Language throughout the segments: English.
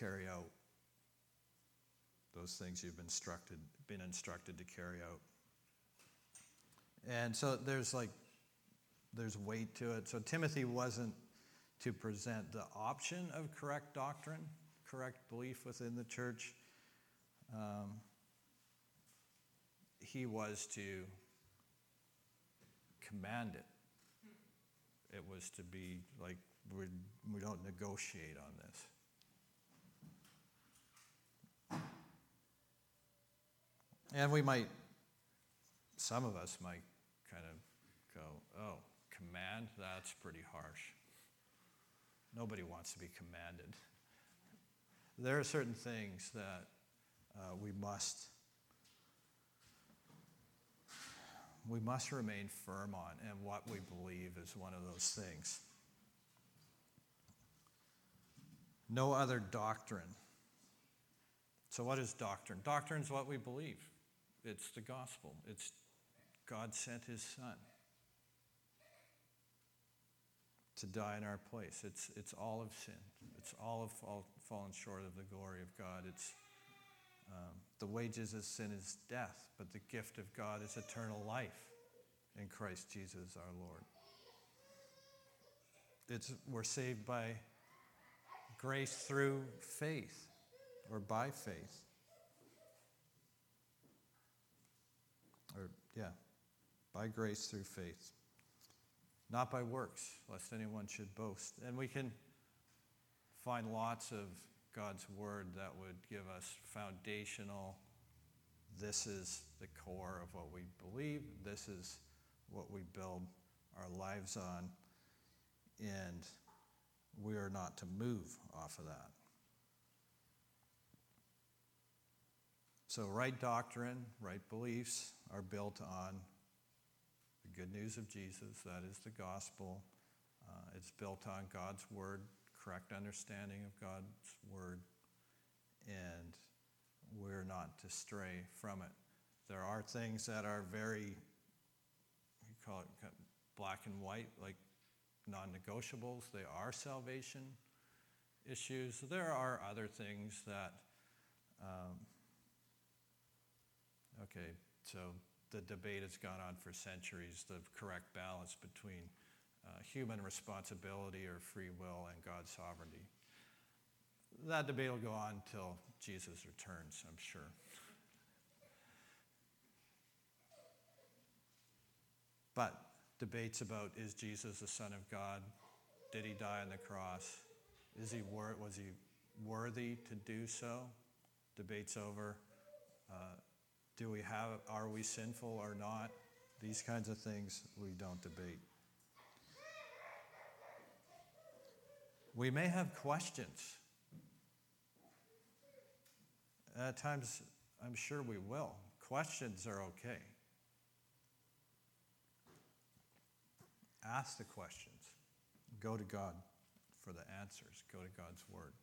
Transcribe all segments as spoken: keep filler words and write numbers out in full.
carry out those things you've instructed, been instructed to carry out. And so there's like, there's weight to it. So Timothy wasn't to present the option of correct doctrine, correct belief within the church. Um, he was to command it. It was to be like, we we don't negotiate on this. And we might, some of us might kind of go, oh, command? That's pretty harsh. Nobody wants to be commanded. There are certain things that uh, we must we must remain firm on, and what we believe is one of those things. No other doctrine. So what is doctrine? Doctrine is what we believe. It's the gospel. It's God sent his son to die in our place. It's it's all of sin. It's all of fall, fallen short of the glory of God. It's um, the wages of sin is death, but the gift of God is eternal life in Christ Jesus our Lord. It's we're saved by grace through faith, or by faith. Or, yeah, by grace through faith. Not by works, lest anyone should boast. And we can find lots of God's word that would give us foundational, this is the core of what we believe, this is what we build our lives on, and we are not to move off of that. So right doctrine, right beliefs are built on the good news of Jesus, that is the gospel. Uh, it's built on God's word, correct understanding of God's word, and we're not to stray from it. There are things that are very, you call it black and white, like non-negotiables. They are salvation issues. There are other things that, um, okay, so the debate has gone on for centuries, the correct balance between uh, human responsibility or free will and God's sovereignty. That debate will go on until Jesus returns, I'm sure. But debates about, is Jesus the Son of God? Did he die on the cross? Is he wor- was he worthy to do so? Debates over. Uh, Do we have, are we sinful or not? These kinds of things we don't debate. We may have questions. At times, I'm sure we will. Questions are okay. Ask the questions. Go to God for the answers. Go to God's word.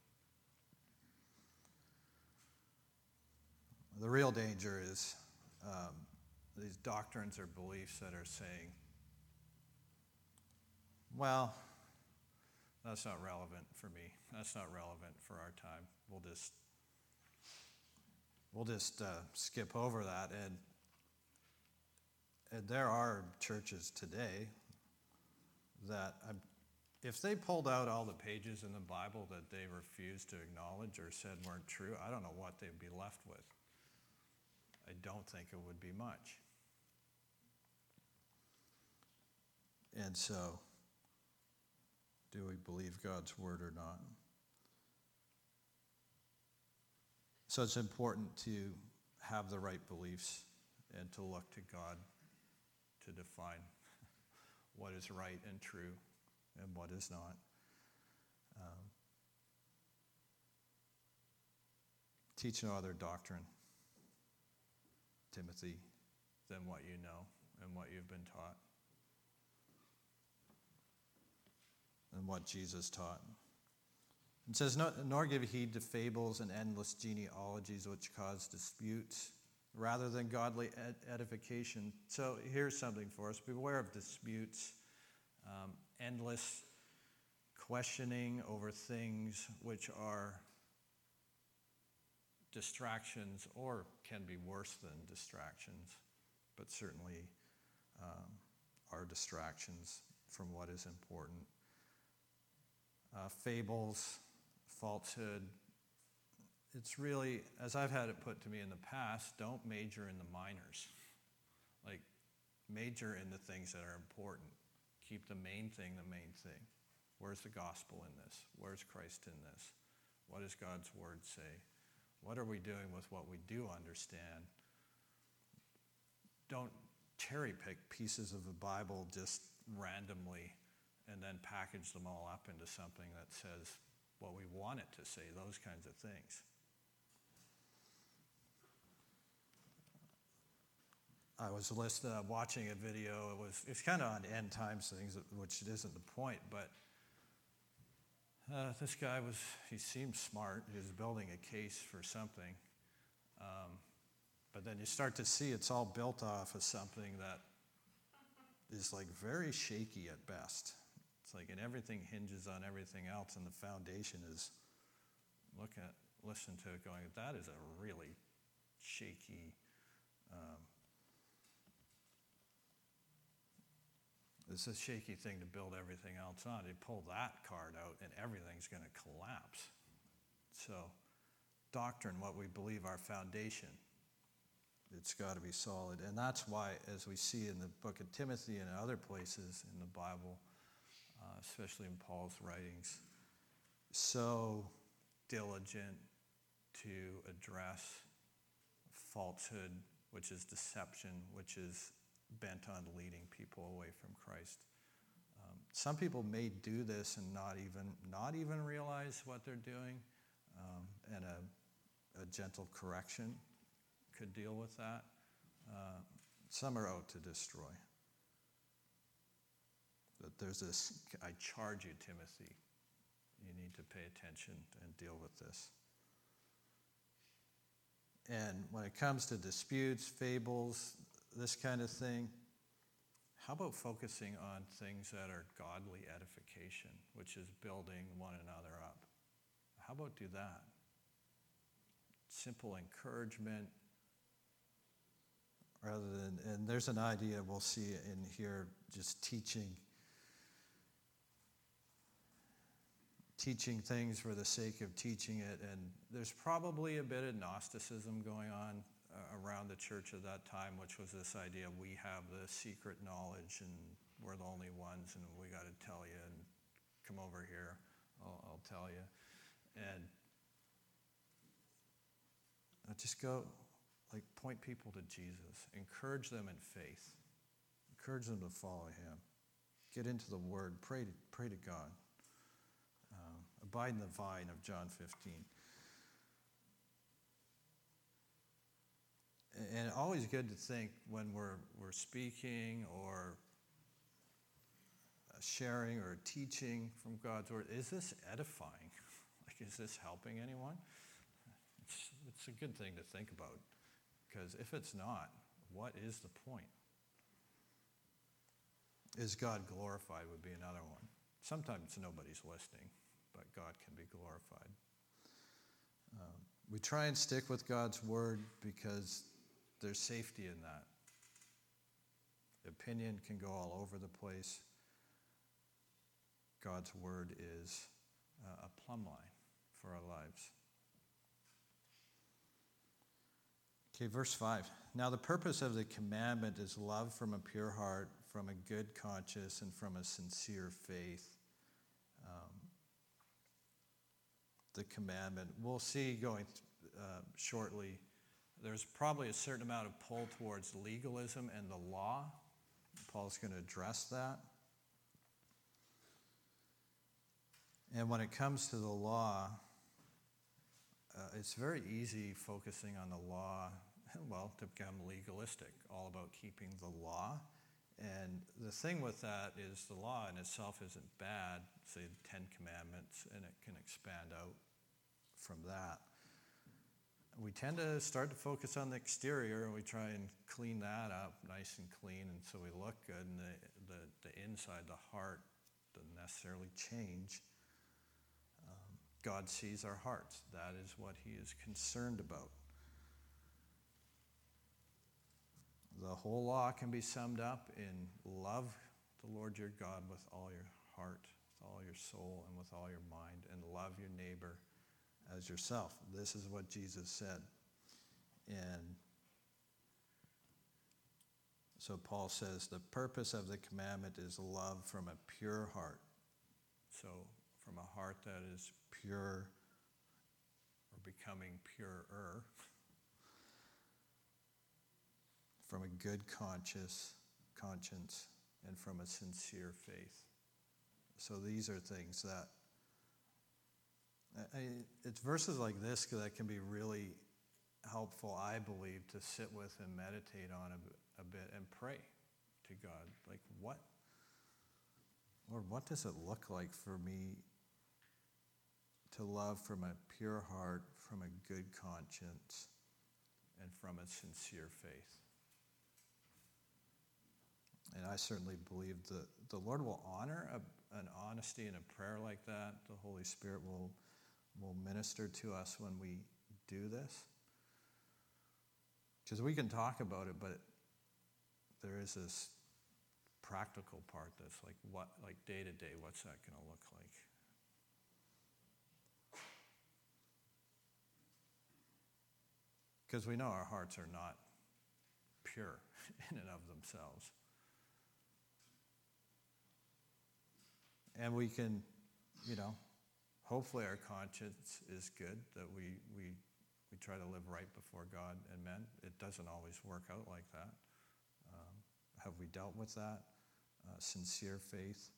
The real danger is um, these doctrines or beliefs that are saying, well, that's not relevant for me. That's not relevant for our time. We'll just we'll just uh, skip over that. And, and there are churches today that, I'm, if they pulled out all the pages in the Bible that they refused to acknowledge or said weren't true, I don't know what they'd be left with. I don't think it would be much. And so, do we believe God's word or not? So it's important to have the right beliefs and to look to God to define what is right and true and what is not. Um, teach no other doctrine, Timothy, than what you know and what you've been taught and what Jesus taught. It says, nor give heed to fables and endless genealogies which cause disputes rather than godly ed- edification. So here's something for us. Beware of disputes, um, endless questioning over things which are distractions, or can be worse than distractions, but certainly um, are distractions from what is important. Uh, fables, falsehood. It's really, as I've had it put to me in the past, don't major in the minors. Like, major in the things that are important. Keep the main thing the main thing. Where's the gospel in this? Where's Christ in this? What does God's word say? What are we doing with what we do understand? Don't cherry pick pieces of the Bible just randomly and then package them all up into something that says what we want it to say, those kinds of things. I was listening, uh, watching a video. It was it's kind of on end times things, which isn't the point. But uh, this guy was he seemed smart. He was building a case for something, um, but then you start to see it's all built off of something that is like very shaky at best. It's like, and everything hinges on everything else, and the foundation is look at listen to it, going, that is a really shaky. Um, It's a shaky thing to build everything else on. You pull that card out and everything's going to collapse. So, doctrine, what we believe, our foundation, it's got to be solid. And that's why, as we see in the book of Timothy and other places in the Bible, uh, especially in Paul's writings, so diligent to address falsehood, which is deception, which is bent on leading people away from Christ. Um, some people may do this and not even not even realize what they're doing, um, and a, a gentle correction could deal with that. Uh, some are out to destroy. But there's this, I charge you, Timothy, you need to pay attention and deal with this. And when it comes to disputes, fables, this kind of thing, how about focusing on things that are godly edification, which is building one another up? How about do that? Simple encouragement, rather than, and there's an idea we'll see in here, just teaching, teaching things for the sake of teaching it, and there's probably a bit of Gnosticism going on around the church of that time, which was this idea we have the secret knowledge and we're the only ones and we got to tell you and come over here, I'll, I'll tell you. And I just go, like, point people to Jesus. Encourage them in faith. Encourage them to follow him. Get into the word. Pray to, pray to God. Uh, abide in the vine of John fifteen. And always good to think when we're we're speaking or sharing or teaching from God's word, is this edifying? Like, is this helping anyone? It's, it's a good thing to think about, because if it's not, what is the point? Is God glorified would be another one. Sometimes nobody's listening, but God can be glorified. Um, we try and stick with God's word because there's safety in that. Opinion can go all over the place. God's word is uh, a plumb line for our lives. Okay, verse five. Now the purpose of the commandment is love from a pure heart, from a good conscience, and from a sincere faith. Um, the commandment, we'll see going uh, shortly, there's probably a certain amount of pull towards legalism and the law. Paul's going to address that. And when it comes to the law, uh, it's very easy focusing on the law, well, to become legalistic, all about keeping the law. And the thing with that is the law in itself isn't bad, say the Ten Commandments, and it can expand out from that. We tend to start to focus on the exterior, and we try and clean that up nice and clean, and so we look good, and the, the, the inside, the heart, doesn't necessarily change. Um, God sees our hearts. That is what he is concerned about. The whole law can be summed up in love the Lord your God with all your heart, with all your soul, and with all your mind, and love your neighbor as yourself. This is what Jesus said. And so Paul says the purpose of the commandment is love from a pure heart. So from a heart that is pure or becoming purer, from a good conscience, conscience, and from a sincere faith. So these are things that, I, it's verses like this that can be really helpful, I believe, to sit with and meditate on a, a bit and pray to God. Like, what, Lord, what does it look like for me to love from a pure heart, from a good conscience, and from a sincere faith? And I certainly believe that the Lord will honor a, an honesty in a prayer like that. The Holy Spirit will, will minister to us when we do this. Because we can talk about it, but there is this practical part that's like, what, like day to day, what's that going to look like? Because we know our hearts are not pure in and of themselves. And we can, you know, hopefully our conscience is good, that we, we, we try to live right before God and men. It doesn't always work out like that. Um, have we dealt with that? Uh, sincere faith.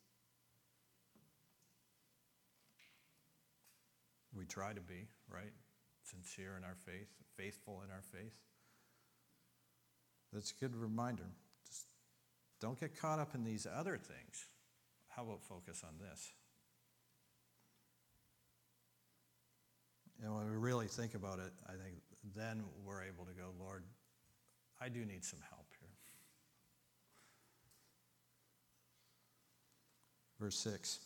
We try to be, right? Sincere in our faith, faithful in our faith. That's a good reminder. Just don't get caught up in these other things. How about focus on this? And when we really think about it, I think then we're able to go, Lord, I do need some help here. Verse six.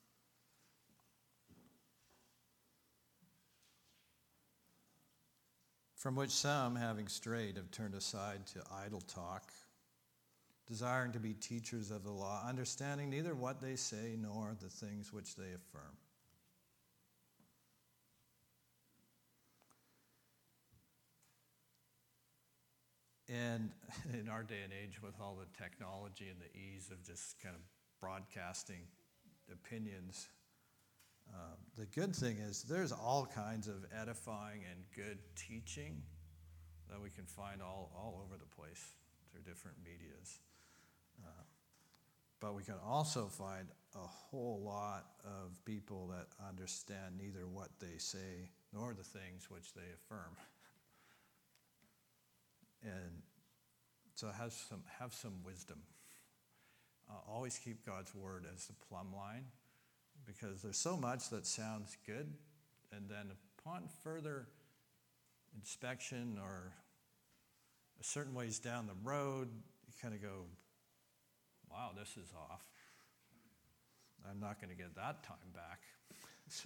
From which some, having strayed, have turned aside to idle talk, desiring to be teachers of the law, understanding neither what they say nor the things which they affirm. And in our day and age, with all the technology and the ease of just kind of broadcasting opinions, um, the good thing is there's all kinds of edifying and good teaching that we can find all, all over the place through different medias. Uh, but we can also find a whole lot of people that understand neither what they say nor the things which they affirm. And so have some, have some wisdom. Uh, always keep God's word as the plumb line, because there's so much that sounds good, and then upon further inspection or a certain ways down the road, you kind of go, wow, this is off. I'm not going to get that time back. so,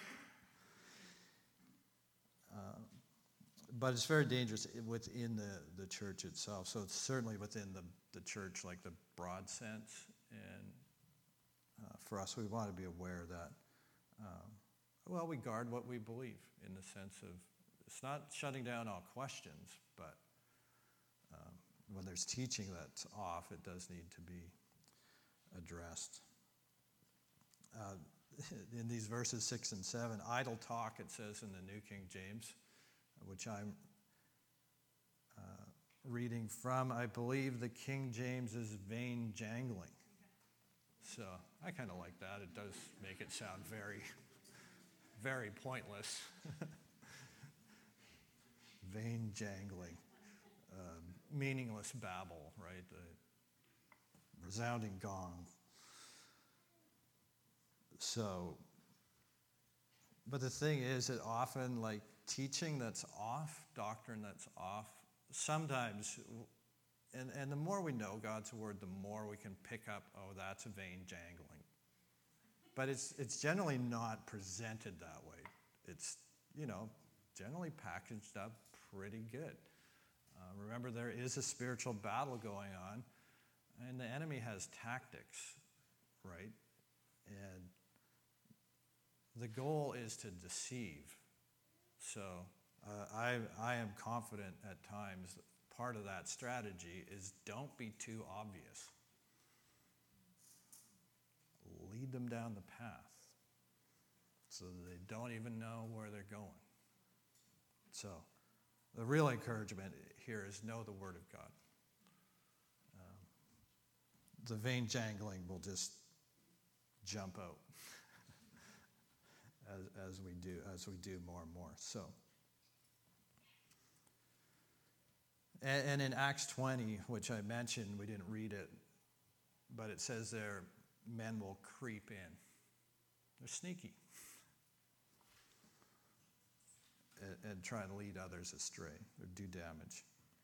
uh, but it's very dangerous within the, the church itself. So it's certainly within the, the church, like the broad sense. And uh, for us, we want to be aware that, um, well, we guard what we believe in the sense of, it's not shutting down all questions, but um, when there's teaching that's off, it does need to be addressed. Uh, in these verses six and seven, idle talk, it says in the New King James, which I'm uh, reading from, I believe the King James is vain jangling. So I kind of like that. It does make it sound very, very pointless. Vain jangling. Um, meaningless babble, right? The resounding gong. So, but the thing is that often, like, teaching that's off, doctrine that's off, sometimes, and, and the more we know God's word, the more we can pick up, oh, that's a vain jangling. But it's it's generally not presented that way. it's, you know, generally packaged up pretty good. Uh, remember, there is a spiritual battle going on, and the enemy has tactics, right? And the goal is to deceive. So uh, I, I am confident at times that part of that strategy is don't be too obvious. Lead them down the path so that they don't even know where they're going. So the real encouragement here is know the Word of God. Um, the vain jangling will just jump out as, as we do as we do more and more. So, and, and in Acts twenty, which I mentioned, we didn't read it, but it says there, men will creep in. They're sneaky. And, and try to lead others astray or do damage.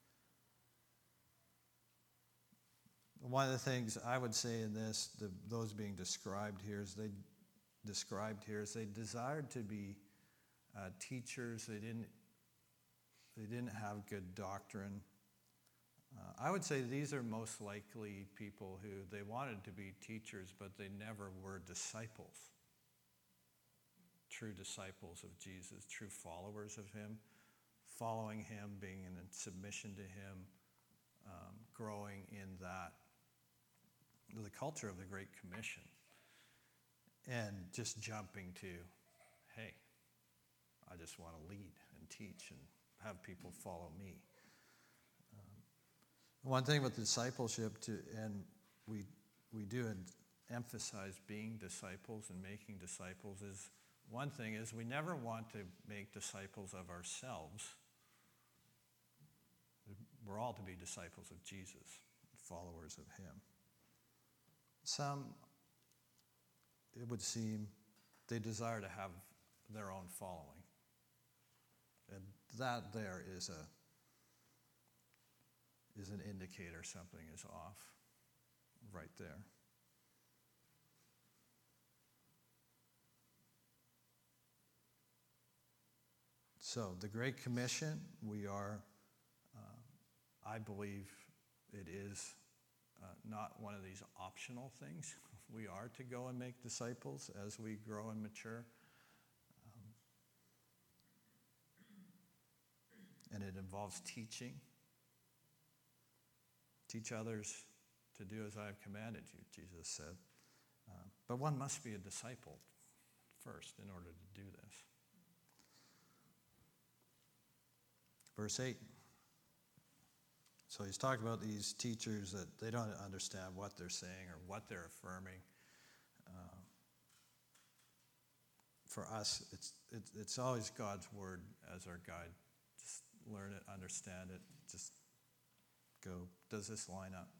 One of the things I would say in this, the, those being described here, is they described here is they desired to be uh, teachers. They didn't. They didn't have good doctrine. Uh, I would say these are most likely people who they wanted to be teachers, but they never were disciples. True disciples of Jesus, true followers of him, following him, being in submission to him, um, growing in that, the culture of the Great Commission, and just jumping to, hey, I just want to lead and teach and have people follow me. Um, one thing with discipleship, to, and we we do emphasize being disciples and making disciples, is one thing is we never want to make disciples of ourselves. We're all to be disciples of Jesus, followers of him. Some, it would seem, they desire to have their own following. And that there is a is an indicator something is off right there. So the Great Commission, we are, uh, I believe it is uh, not one of these optional things. We are to go and make disciples as we grow and mature. Um, and it involves teaching. Teach others to do as I have commanded you, Jesus said. Uh, but one must be a disciple first in order to do this. Verse eight. So he's talking about these teachers that they don't understand what they're saying or what they're affirming. Uh, for us, it's, it's it's always God's word as our guide. Just learn it, understand it. Just go, does this line up?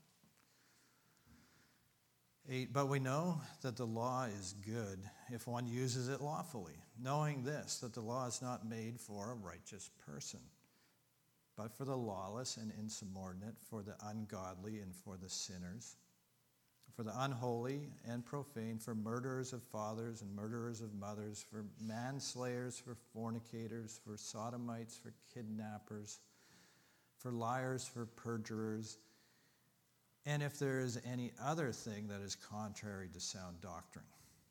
Eight, but we know that the law is good if one uses it lawfully, knowing this, that the law is not made for a righteous person, but for the lawless and insubordinate, for the ungodly and for the sinners, for the unholy and profane, for murderers of fathers and murderers of mothers, for manslayers, for fornicators, for sodomites, for kidnappers, for liars, for perjurers, and if there is any other thing that is contrary to sound doctrine.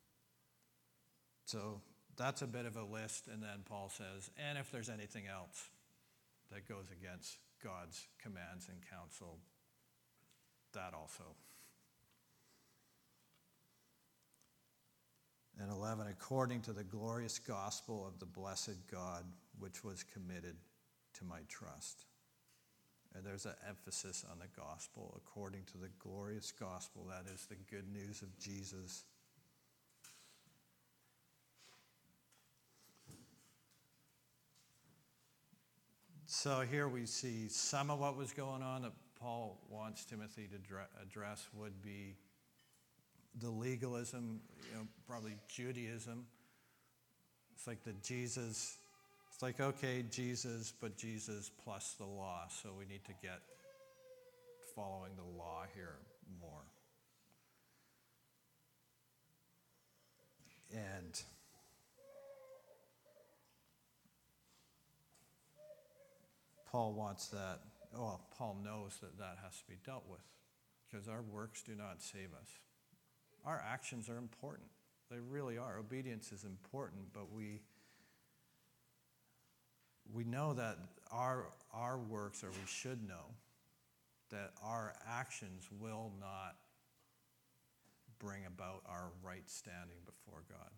So that's a bit of a list, and then Paul says, and if there's anything else that goes against God's commands and counsel, that also. And eleven, according to the glorious gospel of the blessed God, which was committed to my trust. And there's an emphasis on the gospel, according to the glorious gospel, that is the good news of Jesus. So here we see some of what was going on that Paul wants Timothy to address would be the legalism, you know, probably Judaism. It's like the Jesus, it's like, okay, Jesus, but Jesus plus the law. So we need to get following the law here more. And Paul wants that, well, Paul knows that that has to be dealt with because our works do not save us. Our actions are important. They really are. Obedience is important, but we we know that our our works, or we should know, that our actions will not bring about our right standing before God.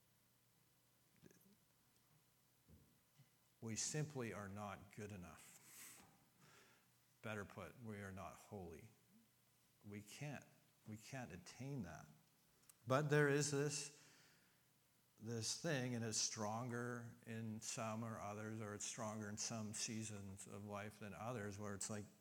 We simply are not good enough. Better put, we are not holy. We can't. We can't attain that. But there is this, this thing, and it's stronger in some or others, or it's stronger in some seasons of life than others, where it's like,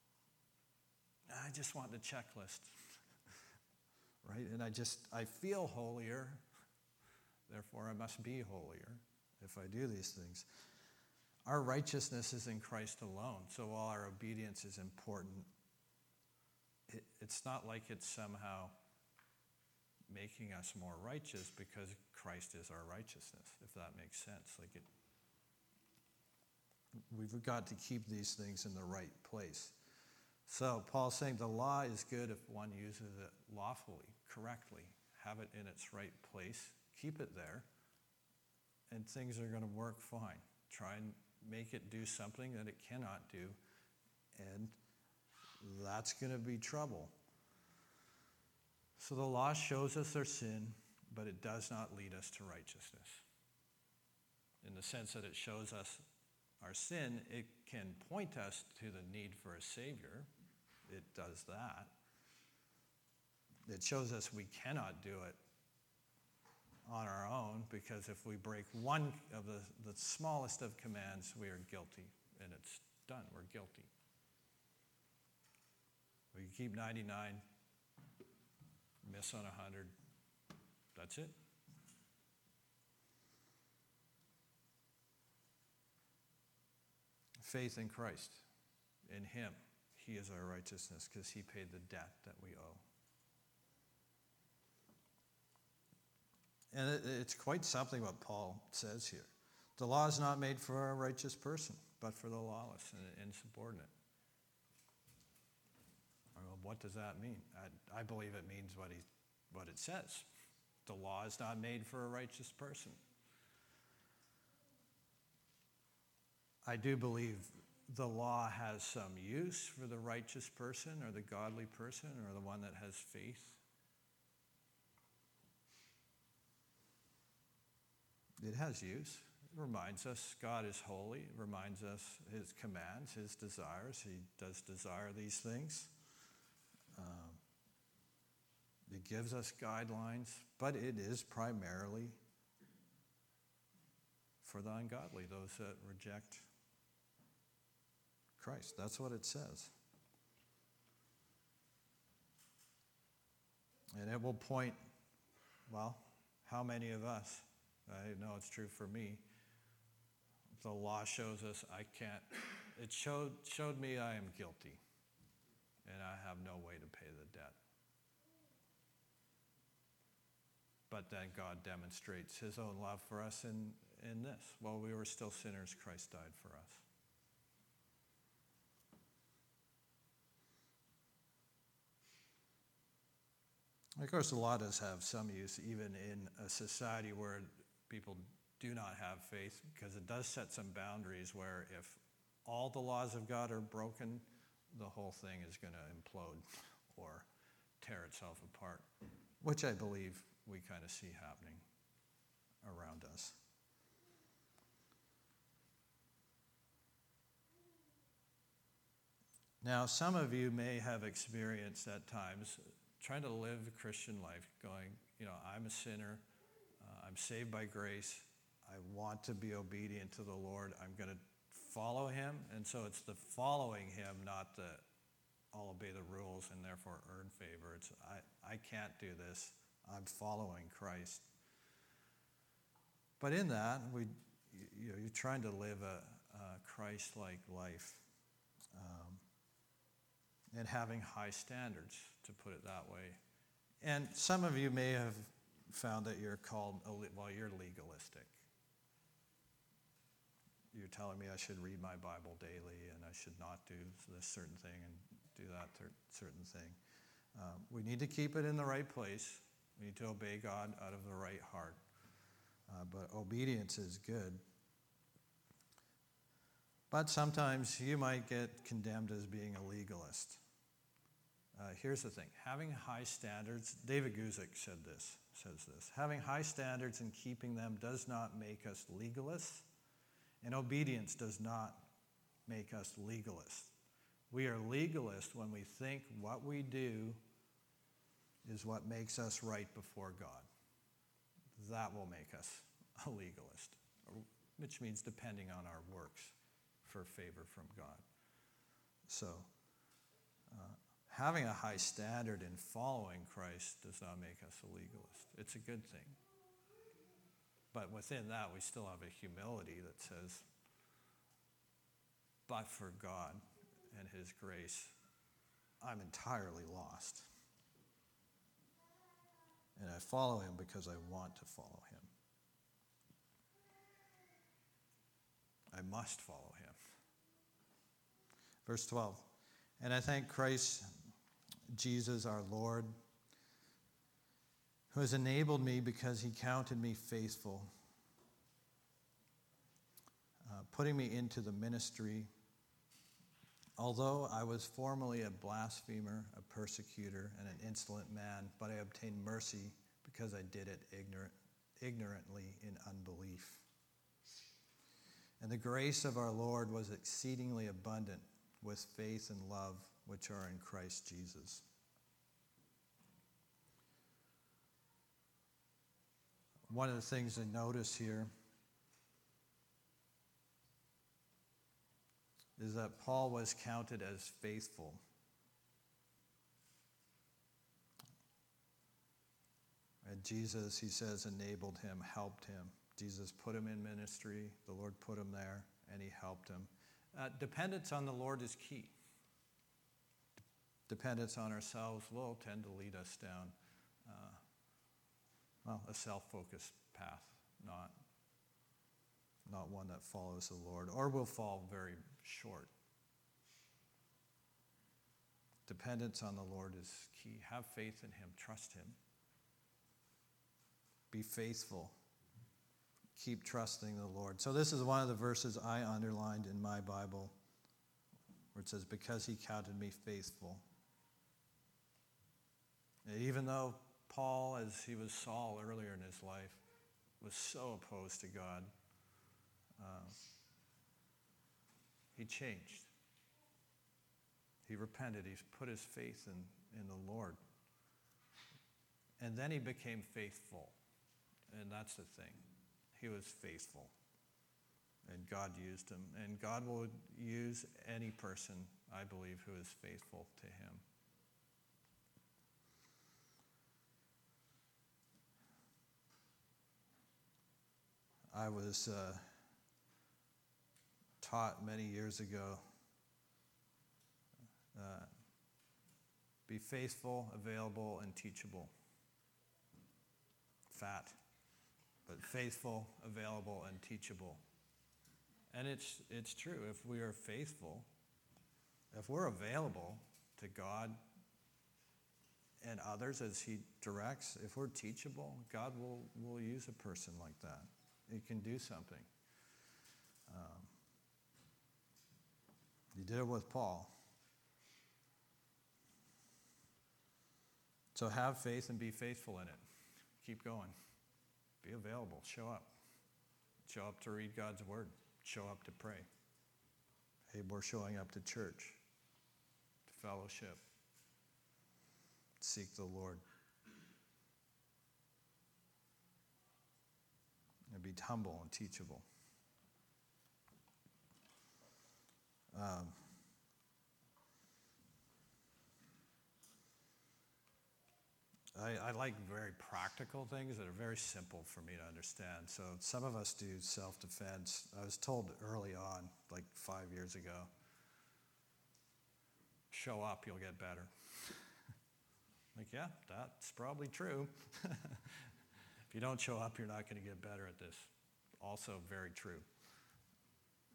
I just want the checklist, right? And I just, I feel holier, therefore I must be holier if I do these things. Our righteousness is in Christ alone. So while our obedience is important, it, it's not like it's somehow making us more righteous, because Christ is our righteousness, if that makes sense. Like it, we've got to keep these things in the right place. So Paul's saying the law is good if one uses it lawfully, correctly, have it in its right place, keep it there, and things are going to work fine. Try and make it do something that it cannot do, and that's going to be trouble. So the law shows us our sin, but it does not lead us to righteousness. In the sense that it shows us our sin, it can point us to the need for a Savior. It does that. It shows us we cannot do it on our own, because if we break one of the, the smallest of commands, we are guilty, and it's done. We're guilty. We keep ninety-nine, miss on one hundred. That's it. Faith in Christ, in Him. He is our righteousness because He paid the debt that we owe. And it, it's quite something what Paul says here. The law is not made for a righteous person, but for the lawless and insubordinate. Well, what does that mean? I, I believe it means what he, what it says. The law is not made for a righteous person. I do believe the law has some use for the righteous person or the godly person or the one that has faith. It has use. It reminds us God is holy. It reminds us His commands, His desires. He does desire these things. Um, it gives us guidelines, but it is primarily for the ungodly, those that reject Christ. That's what it says. And it will point, well, how many of us? I know it's true for me. The law shows us I can't, it showed, showed me I am guilty, and I have no way to pay the debt. But then God demonstrates His own love for us in, in this. While we were still sinners, Christ died for us. Of course, the law does have some use, even in a society where people do not have faith, because it does set some boundaries where if all the laws of God are broken, the whole thing is going to implode or tear itself apart, which I believe we kind of see happening around us. Now, some of you may have experienced at times trying to live the Christian life, going, you know, I'm a sinner, uh, I'm saved by grace, I want to be obedient to the Lord, I'm going to follow Him, and so it's the following Him, not the I'll obey the rules and therefore earn favor. It's I, I can't do this, I'm following Christ. But in that, we, you know, you're trying to live a, a Christ-like life, um, and having high standards, to put it that way. And some of you may have found that you're called, well, you're legalistic. you're telling me I should read my Bible daily and I should not do this certain thing and do that certain thing. Um, we need to keep it in the right place. We need to obey God out of the right heart. Uh, but obedience is good. But sometimes you might get condemned as being a legalist. Uh, here's the thing. Having high standards, David Guzik said this, says this, having high standards and keeping them does not make us legalists, and obedience does not make us legalists. We are legalists when we think what we do is what makes us right before God. That will make us a legalist, which means depending on our works for favor from God. So, uh, having a high standard in following Christ does not make us a legalist. It's a good thing. But within that, we still have a humility that says, but for God and his grace, I'm entirely lost. And I follow him because I want to follow him. I must follow him. Verse twelve, and I thank Christ Jesus our Lord, who has enabled me because he counted me faithful, uh, putting me into the ministry. Although I was formerly a blasphemer, a persecutor, and an insolent man, but I obtained mercy because I did it ignorant, ignorantly in unbelief. And the grace of our Lord was exceedingly abundant with faith and love which are in Christ Jesus. One of the things to notice here is that Paul was counted as faithful. And Jesus, he says, enabled him, helped him. Jesus put him in ministry. The Lord put him there, and he helped him. Uh, dependence on the Lord is key. Dependence on ourselves will tend to lead us down, uh, well, a self-focused path, not, not one that follows the Lord, or will fall very short. Dependence on the Lord is key. Have faith in him. Trust him. Be faithful. Keep trusting the Lord. So this is one of the verses I underlined in my Bible where it says, because he counted me faithful. And even though Paul, as he was Saul earlier in his life, was so opposed to God, uh, he changed. He repented. He put his faith in, in the Lord. And then he became faithful. And that's the thing. He was faithful. And God used him. And God will use any person, I believe, who is faithful to him. I was uh, taught many years ago, uh, be faithful, available, and teachable. Fat, but faithful, available, and teachable. And it's it's true. If we are faithful, if we're available to God and others as he directs, if we're teachable, God will, will use a person like that. He can do something. Um, he did it with Paul. So have faith and be faithful in it. Keep going. Be available. Show up. Show up to read God's word. Show up to pray. Hey, we're showing up to church, to fellowship. Seek the Lord. And be humble and teachable. Um, I, I like very practical things that are very simple for me to understand. So some of us do self-defense. I was told early on, like five years ago, show up, you'll get better. Like, yeah, that's probably true. If you don't show up, you're not going to get better at this. Also very true.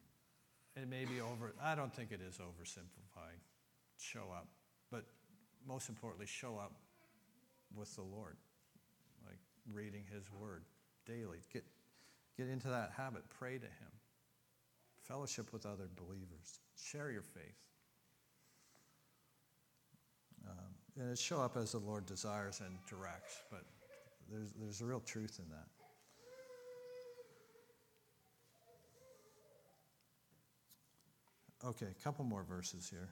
it may be over, I don't think it is oversimplifying. Show up. But most importantly, show up with the Lord. Like reading his word daily. Get, get into that habit. Pray to him. Fellowship with other believers. Share your faith. Um, and it show up as the Lord desires and directs. But there's, there's a real truth in that. Okay, a couple more verses here.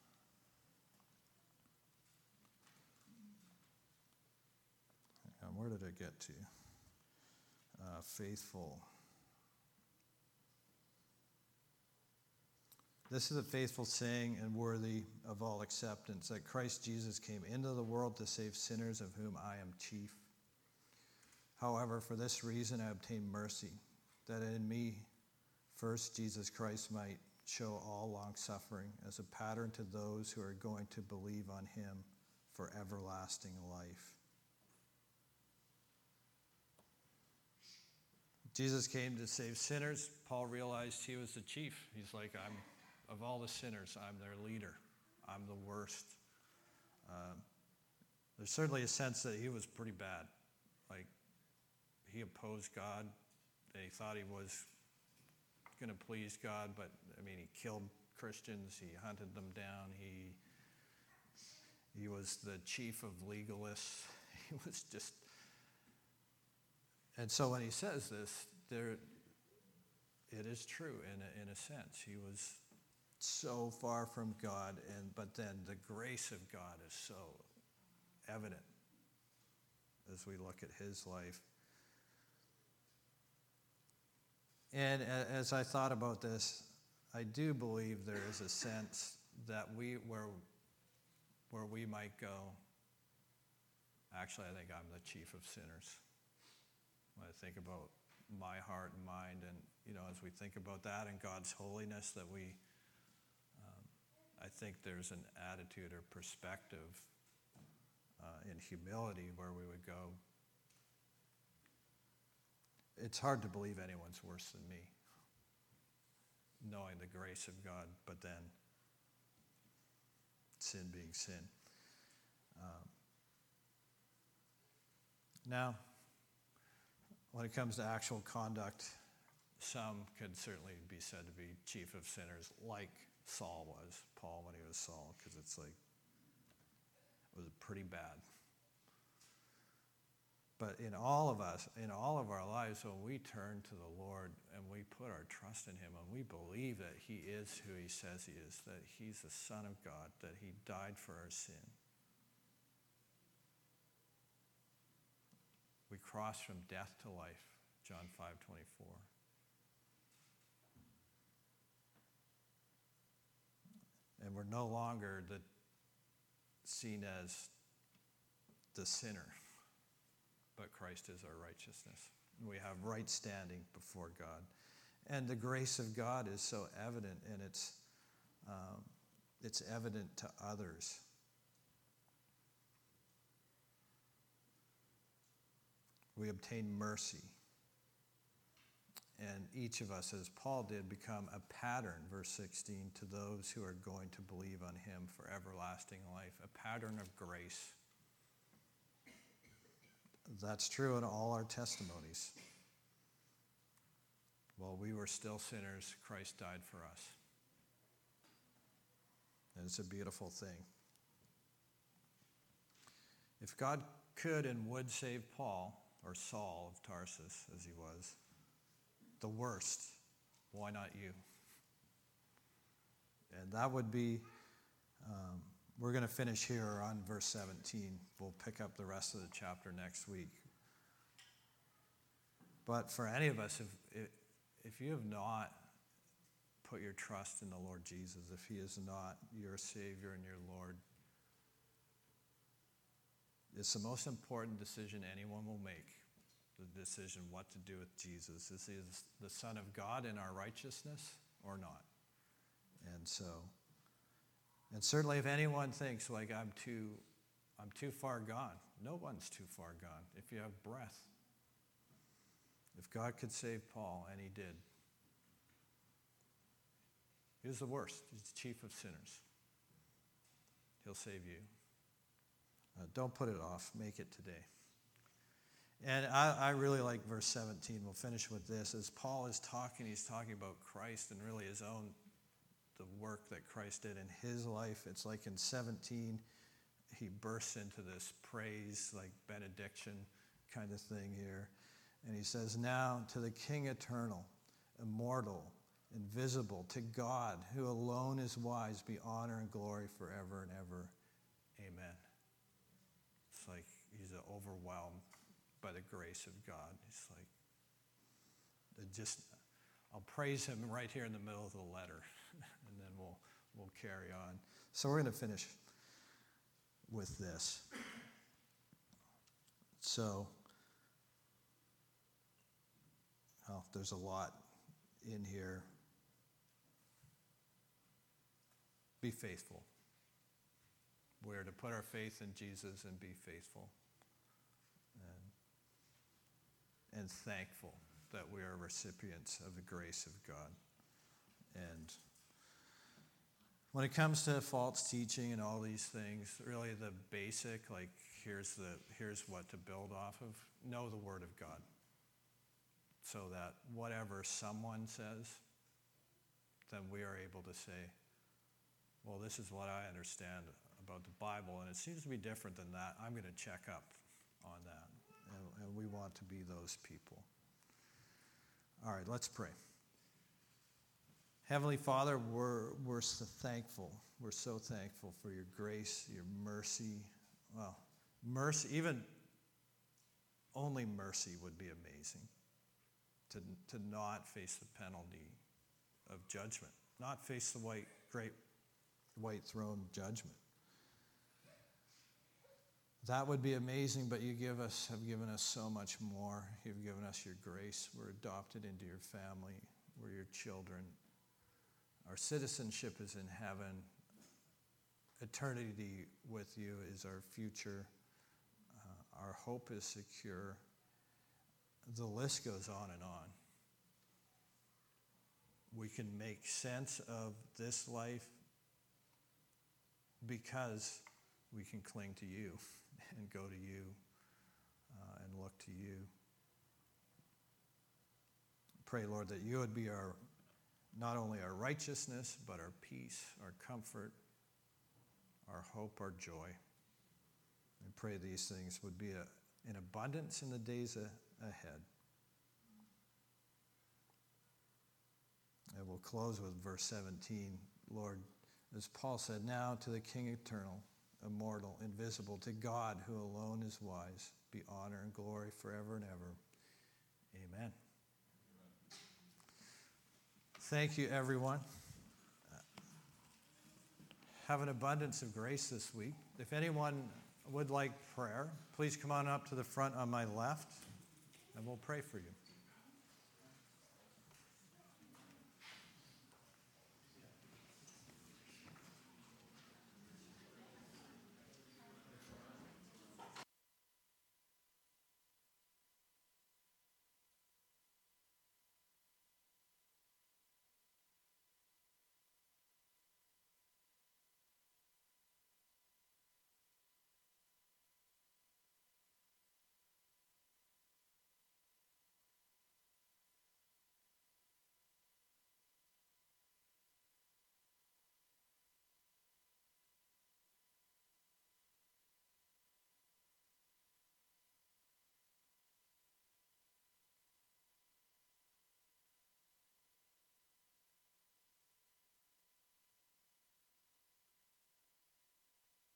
Hang on, where did I get to? Uh, faithful. This is a faithful saying and worthy of all acceptance, that Christ Jesus came into the world to save sinners, of whom I am chief. However, for this reason I obtained mercy, that in me first Jesus Christ might show all long-suffering as a pattern to those who are going to believe on him for everlasting life. Jesus came to save sinners. Paul realized he was the chief. He's like, I'm of all the sinners, I'm their leader. I'm the worst. Um, there's certainly a sense that he was pretty bad. Like, he opposed God. He thought he was going to please God, but I mean, he killed Christians. He hunted them down. He he was the chief of legalists. He was just, and so when he says this, there, it is true in a, in a sense. He was so far from God, and but then the grace of God is so evident as we look at his life. And as I thought about this, I do believe there is a sense that we, where, where we might go, actually I think I'm the chief of sinners. When I think about my heart and mind, and you know, as we think about that and God's holiness, that we, um, I think there's an attitude or perspective uh, in humility where we would go, it's hard to believe anyone's worse than me, knowing the grace of God, but then sin being sin. Um, now, when it comes to actual conduct, some could certainly be said to be chief of sinners, like Saul was, Paul when he was Saul, because it's like, it was pretty bad. But in all of us, in all of our lives, when we turn to the Lord and we put our trust in him and we believe that he is who he says he is, that he's the Son of God, that he died for our sin, we cross from death to life, John five twenty-four. And we're no longer the, seen as the sinner, but Christ is our righteousness. We have right standing before God. And the grace of God is so evident, and it's, um, it's evident to others. We obtain mercy. And each of us, as Paul did, become a pattern, verse sixteen, to those who are going to believe on him for everlasting life, a pattern of grace. That's true in all our testimonies. While we were still sinners, Christ died for us. And it's a beautiful thing. If God could and would save Paul, or Saul of Tarsus, as he was, the worst, why not you? And that would be, um, we're going to finish here on verse seventeen. We'll pick up the rest of the chapter next week. But for any of us, if, if you have not put your trust in the Lord Jesus, if he is not your Savior and your Lord, it's the most important decision anyone will make, the decision what to do with Jesus. Is he the Son of God in our righteousness or not? And so, and certainly if anyone thinks like I'm too, I'm too far gone, no one's too far gone. If you have breath, if God could save Paul, and he did, He was the worst. He's the chief of sinners. He'll save you. Uh, don't put it off. Make it today. And I, I really like verse seventeen. We'll finish with this. As Paul is talking, he's talking about Christ and really his own, the work that Christ did in his life. It's like in seventeen, he bursts into this praise, like benediction kind of thing here. And he says, now to the King eternal, immortal, invisible, to God, who alone is wise, be honor and glory forever and ever. Amen. It's like he's overwhelmed by the grace of God. It's like, it just, I'll praise him right here in the middle of the letter, and then we'll we'll carry on. So we're going to finish with this. So, oh, there's a lot in here. Be faithful. We're to put our faith in Jesus and be faithful. And, and thankful that we are recipients of the grace of God. And when it comes to false teaching and all these things, really the basic, like here's the here's what to build off of. Know the Word of God. So that whatever someone says, then we are able to say, well, this is what I understand about the Bible, and it seems to be different than that. I'm going to check up on that. And, and we want to be those people. All right, let's pray. Heavenly Father, we're, we're so thankful. We're so thankful for your grace, your mercy. Well, mercy, even only mercy would be amazing. To, to not face the penalty of judgment. Not face the white, great white throne judgment. That would be amazing, but you give us, have given us so much more. You've given us your grace. We're adopted into your family. We're your children. Our citizenship is in heaven. Eternity with you is our future. Uh, our hope is secure. The list goes on and on. We can make sense of this life because we can cling to you and go to you uh, and look to you. Pray, Lord, that you would be our, not only our righteousness, but our peace, our comfort, our hope, our joy. And pray these things would be a, in abundance in the days a, ahead. And we'll close with verse seventeen. Lord, as Paul said, now to the King eternal, immortal, invisible, to God who alone is wise, be honor and glory forever and ever. Amen. Thank you, everyone. Have an abundance of grace this week. If anyone would like prayer, please come on up to the front on my left, and we'll pray for you.